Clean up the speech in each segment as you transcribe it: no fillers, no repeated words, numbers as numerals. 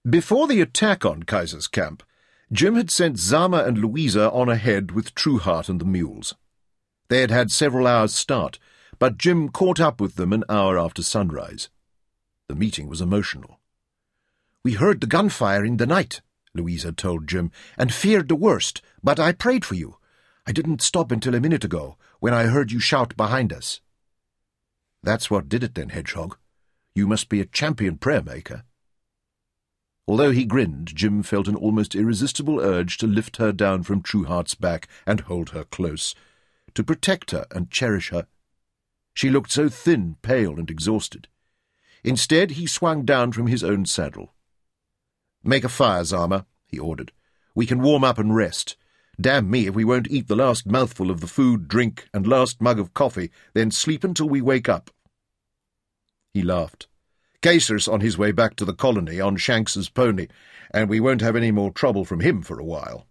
Before the attack on Kaiser's camp, Jim had sent Zama and Louisa on ahead with Trueheart and the mules. They had had several hours' start, but Jim caught up with them an hour after sunrise. The meeting was emotional. "We heard the gunfire in the night," Louisa told Jim, "and feared the worst, but I prayed for you. I didn't stop until a minute ago, when I heard you shout behind us." "That's what did it then, Hedgehog. You must be a champion prayer-maker." Although he grinned, Jim felt an almost irresistible urge to lift her down from Trueheart's back and hold her close, to protect her and cherish her. She looked so thin, pale, and exhausted. Instead, he swung down from his own saddle. "Make a fire, Zama," he ordered. "We can warm up and rest. Damn me if we won't eat the last mouthful of the food, drink, and last mug of coffee, then sleep until we wake up." He laughed. "Kaiser's on his way back to the colony on Shanks's pony, and we won't have any more trouble from him for a while."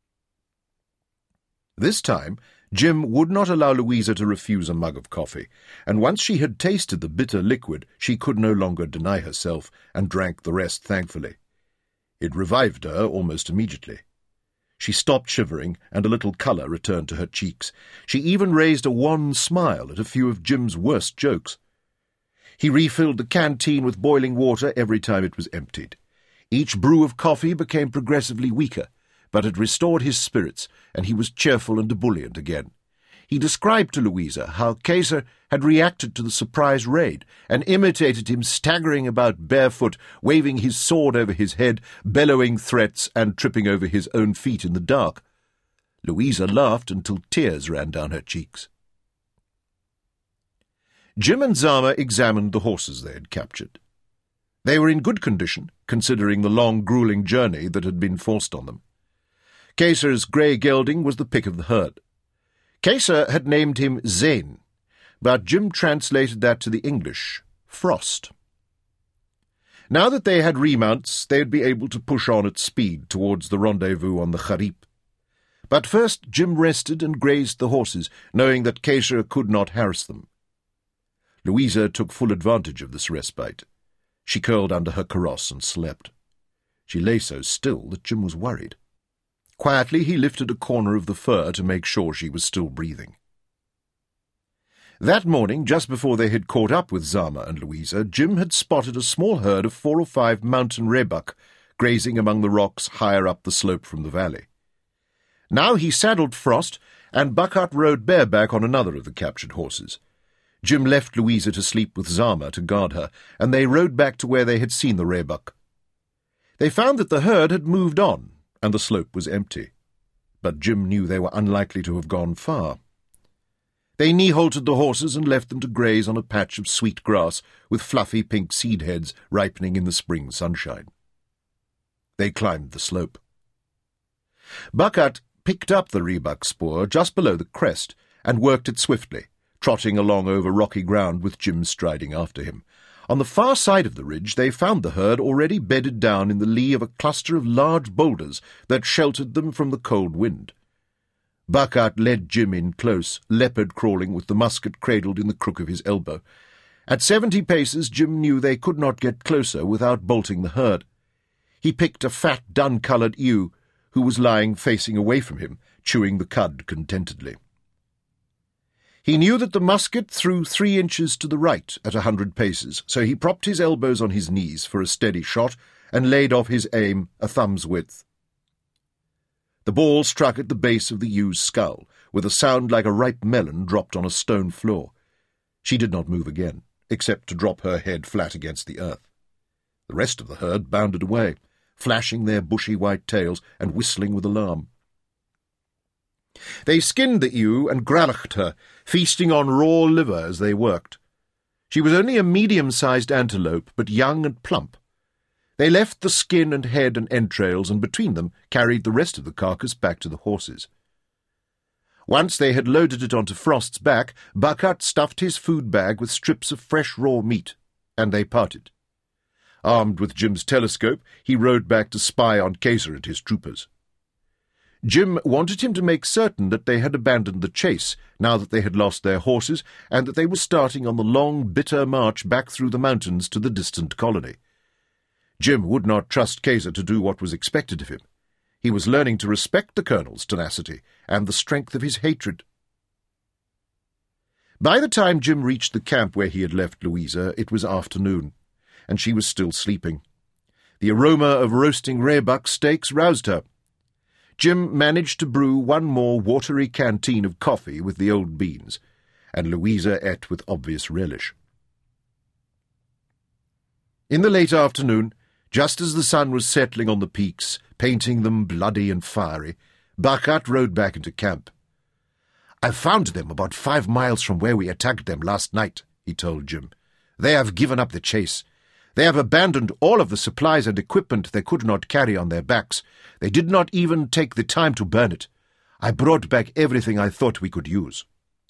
This time, Jim would not allow Louisa to refuse a mug of coffee, and once she had tasted the bitter liquid, she could no longer deny herself, and drank the rest thankfully. It revived her almost immediately. She stopped shivering, and a little colour returned to her cheeks. She even raised a wan smile at a few of Jim's worst jokes. He refilled the canteen with boiling water every time it was emptied. Each brew of coffee became progressively weaker, but it restored his spirits, and he was cheerful and ebullient again. He described to Louisa how Kaiser had reacted to the surprise raid, and imitated him staggering about barefoot, waving his sword over his head, bellowing threats, and tripping over his own feet in the dark. Louisa laughed until tears ran down her cheeks. Jim and Zama examined the horses they had captured. They were in good condition, considering the long, grueling journey that had been forced on them. Kaiser's grey gelding was the pick of the herd. Kaiser had named him Zane, but Jim translated that to the English, Frost. Now that they had remounts, they would be able to push on at speed towards the rendezvous on the Kharip. But first Jim rested and grazed the horses, knowing that Kaiser could not harass them. Louisa took full advantage of this respite. She curled under her kaross and slept. She lay so still that Jim was worried. Quietly he lifted a corner of the fur to make sure she was still breathing. That morning, just before they had caught up with Zama and Louisa, Jim had spotted a small herd of 4 or 5 mountain rhebak grazing among the rocks higher up the slope from the valley. Now he saddled Frost, and Buckhart rode bareback on another of the captured horses. Jim left Louisa to sleep with Zama to guard her, and they rode back to where they had seen the rhebak. They found that the herd had moved on, and the slope was empty. But Jim knew they were unlikely to have gone far. They knee-halted the horses and left them to graze on a patch of sweet grass with fluffy pink seed heads ripening in the spring sunshine. They climbed the slope. Buckhart picked up the rhebak spoor just below the crest and worked it swiftly, trotting along over rocky ground with Jim striding after him. On the far side of the ridge they found the herd already bedded down in the lee of a cluster of large boulders that sheltered them from the cold wind. Buckhart led Jim in close, leopard-crawling with the musket cradled in the crook of his elbow. At 70 paces Jim knew they could not get closer without bolting the herd. He picked a fat, dun-coloured ewe, who was lying facing away from him, chewing the cud contentedly. He knew that the musket threw 3 inches to the right at 100 paces, so he propped his elbows on his knees for a steady shot and laid off his aim a thumb's width. The ball struck at the base of the ewe's skull, with a sound like a ripe melon dropped on a stone floor. She did not move again, except to drop her head flat against the earth. The rest of the herd bounded away, flashing their bushy white tails and whistling with alarm. They skinned the ewe and gralached her, feasting on raw liver as they worked. She was only a medium-sized antelope, but young and plump. They left the skin and head and entrails, and between them carried the rest of the carcass back to the horses. Once they had loaded it onto Frost's back, Buckhart stuffed his food bag with strips of fresh raw meat, and they parted. Armed with Jim's telescope, he rode back to spy on Kaiser and his troopers. Jim wanted him to make certain that they had abandoned the chase, now that they had lost their horses, and that they were starting on the long, bitter march back through the mountains to the distant colony. Jim would not trust Kayser to do what was expected of him. He was learning to respect the Colonel's tenacity and the strength of his hatred. By the time Jim reached the camp where he had left Louisa, it was afternoon, and she was still sleeping. The aroma of roasting rebuck steaks roused her. Jim managed to brew one more watery canteen of coffee with the old beans, and Louisa ate with obvious relish. In the late afternoon, just as the sun was settling on the peaks, painting them bloody and fiery, Bakat rode back into camp. "I found them about 5 miles from where we attacked them last night," he told Jim. "They have given up the chase. They have abandoned all of the supplies and equipment they could not carry on their backs. They did not even take the time to burn it. I brought back everything I thought we could use."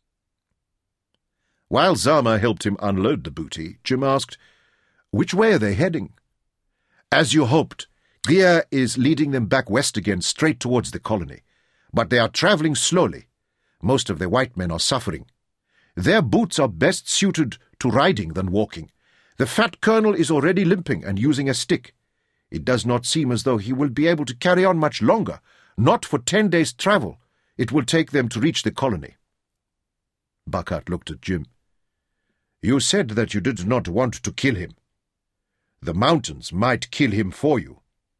While Zama helped him unload the booty, Jim asked, "Which way are they heading?" "As you hoped, Ghia is leading them back west again, straight towards the colony. But they are travelling slowly. Most of the white men are suffering. Their boots are best suited to riding than walking. The fat colonel is already limping and using a stick. It does not seem as though he will be able to carry on much longer, not for 10 days' travel. It will take them to reach the colony." Bakat looked at Jim. "You said that you did not want to kill him. The mountains might kill him for you."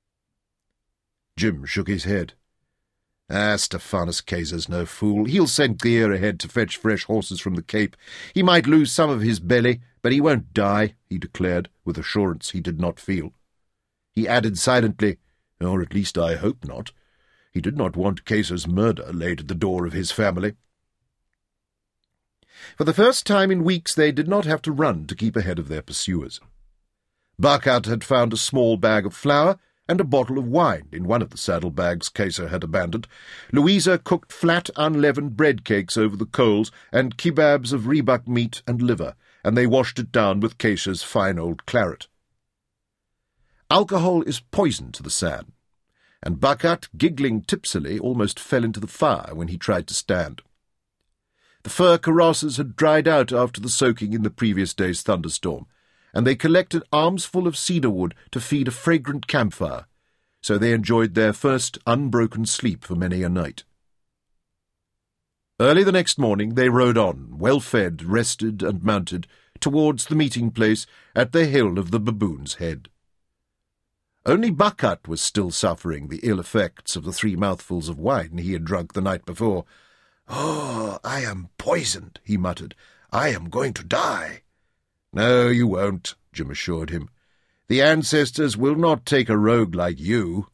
Jim shook his head. Stephanus Kayser's no fool. He'll send Ghia ahead to fetch fresh horses from the Cape. He might lose some of his belly, but he won't die," he declared, with assurance he did not feel. He added silently, "Or at least I hope not. He did not want Kayser's murder laid at the door of his family." For the first time in weeks they did not have to run to keep ahead of their pursuers. Bakat had found a small bag of flour and a bottle of wine in one of the saddlebags Kayser had abandoned. Louisa cooked flat, unleavened bread cakes over the coals and kebabs of rebuck meat and liver, and they washed it down with Kayser's fine old claret. Alcohol is poison to the San, and Bakat, giggling tipsily, almost fell into the fire when he tried to stand. The fur karosses had dried out after the soaking in the previous day's thunderstorm, and they collected armsful of cedar wood to feed a fragrant campfire, so they enjoyed their first unbroken sleep for many a night. Early the next morning they rode on, well-fed, rested and mounted, towards the meeting place at the hill of the Baboon's Head. Only Bakat was still suffering the ill effects of the 3 mouthfuls of wine he had drunk the night before. "Oh, I am poisoned," he muttered. "I am going to die." "No, you won't," Jim assured him. "The ancestors will not take a rogue like you."